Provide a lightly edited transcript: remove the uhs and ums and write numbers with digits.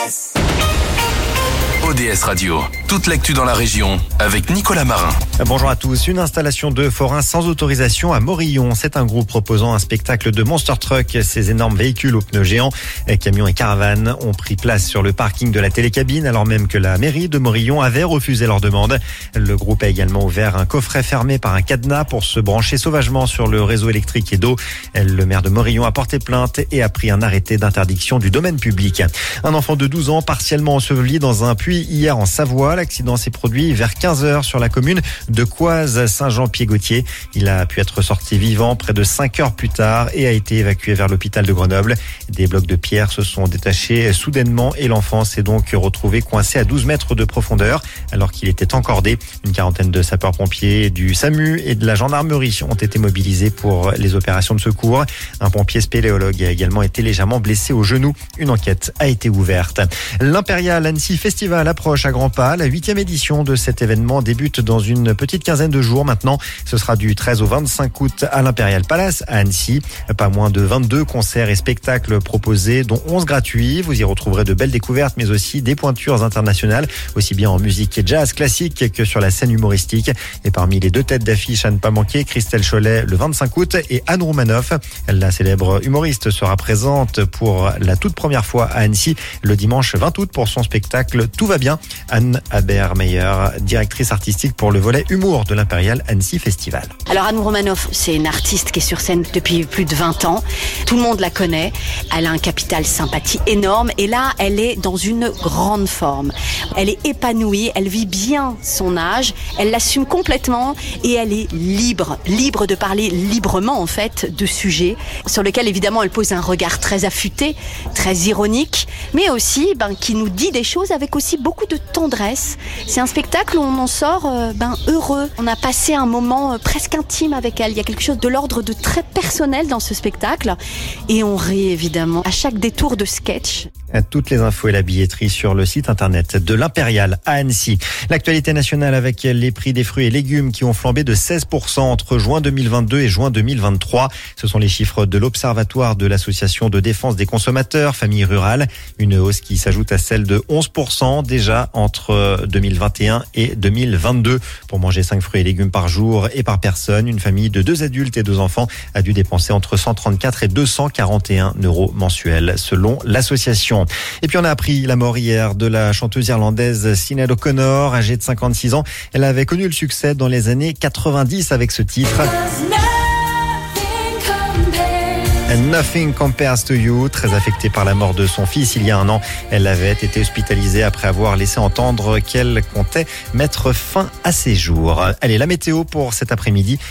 ODS Radio, toute l'actu dans la région avec Nicolas Marin. Bonjour à tous. Une installation de forains sans autorisation à Morillon. C'est un groupe proposant un spectacle de monster truck. Ces énormes véhicules aux pneus géants, camions et caravanes ont pris place sur le parking de la télécabine alors même que la mairie de Morillon avait refusé leur demande. Le groupe a également ouvert un coffret fermé par un cadenas pour se brancher sauvagement sur le réseau électrique et d'eau. Le maire de Morillon a porté plainte et a pris un arrêté d'interdiction du domaine public. Un enfant de 12 ans partiellement enseveli dans un puits hier en Savoie. L'accident s'est produit vers 15h sur la commune de Coise-Saint-Jean-Pied-Gautier. Il a pu être sorti vivant près de 5 heures plus tard et a été évacué vers l'hôpital de Grenoble. Des blocs de pierre se sont détachés soudainement et l'enfant s'est donc retrouvé coincé à 12 mètres de profondeur alors qu'il était encordé. Une quarantaine de sapeurs-pompiers du SAMU et de la gendarmerie ont été mobilisés pour les opérations de secours. Un pompier spéléologue a également été légèrement blessé au genou. Une enquête a été ouverte. L'Impérial Annecy Festival approche à grands pas. La 8e édition de cet événement débute dans une petite quinzaine de jours maintenant. Ce sera du 13 au 25 août à l'Impérial Palace à Annecy. Pas moins de 22 concerts et spectacles proposés, dont 11 gratuits. Vous y retrouverez de belles découvertes, mais aussi des pointures internationales, aussi bien en musique jazz classique que sur la scène humoristique. Et parmi les deux têtes d'affiche à ne pas manquer, Christelle Cholet le 25 août et Anne Roumanoff. La célèbre humoriste sera présente pour la toute première fois à Annecy le dimanche 20 août pour son spectacle Tout va bien. Anne Habermeyer, directrice artistique pour le volet humour de l'Impérial Annecy Festival. Alors Anne Roumanoff, c'est une artiste qui est sur scène depuis plus de 20 ans. Tout le monde la connaît. Elle a un capital sympathie énorme et là, elle est dans une grande forme. Elle est épanouie, elle vit bien son âge, elle l'assume complètement et elle est libre de parler librement en fait de sujets sur lesquels évidemment elle pose un regard très affûté, très ironique, mais aussi qui nous dit des choses avec aussi beaucoup de tendresse. C'est un spectacle où on en sort heureux. On a passé un moment presque intime avec elle. Il y a quelque chose de l'ordre de très personnel dans ce spectacle et on rit évidemment à chaque détour de sketch. Toutes les infos et la billetterie sur le site internet de l'Impérial à Annecy. L'actualité nationale avec les prix des fruits et légumes qui ont flambé de 16% entre juin 2022 et juin 2023. Ce sont les chiffres de l'Observatoire de l'Association de défense des consommateurs, famille rurale. Une hausse qui s'ajoute à celle de 11% déjà entre 2021 et 2022. Pour manger 5 fruits et légumes par jour et par personne, une famille de 2 adultes et 2 enfants a dû dépenser entre 134 et 241 € mensuels selon l'association. Et puis on a appris la mort hier de la chanteuse irlandaise Sinéad O'Connor, âgée de 56 ans. Elle avait connu le succès dans les années 90 avec ce titre. And Nothing Compares to You, très affectée par la mort de son fils il y a un an. Elle avait été hospitalisée après avoir laissé entendre qu'elle comptait mettre fin à ses jours. Allez, la météo pour cet après-midi.